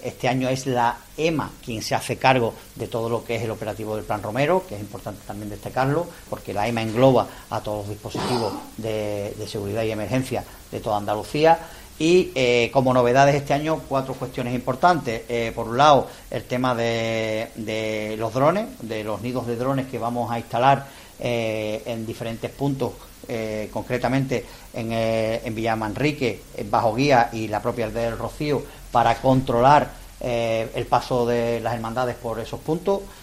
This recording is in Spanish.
Este año es la EMA quien se hace cargo de todo lo que es el operativo del Plan Romero, que es importante también destacarlo, porque la EMA engloba a todos los dispositivos de seguridad y emergencia de toda Andalucía. Y como novedades este año, 4 cuestiones importantes. Por un lado, el tema de los drones, de los nidos de drones que vamos a instalar en diferentes puntos, concretamente en Villamanrique, en Bajo Guía y la propia aldea del Rocío, para controlar el paso de las hermandades por esos puntos.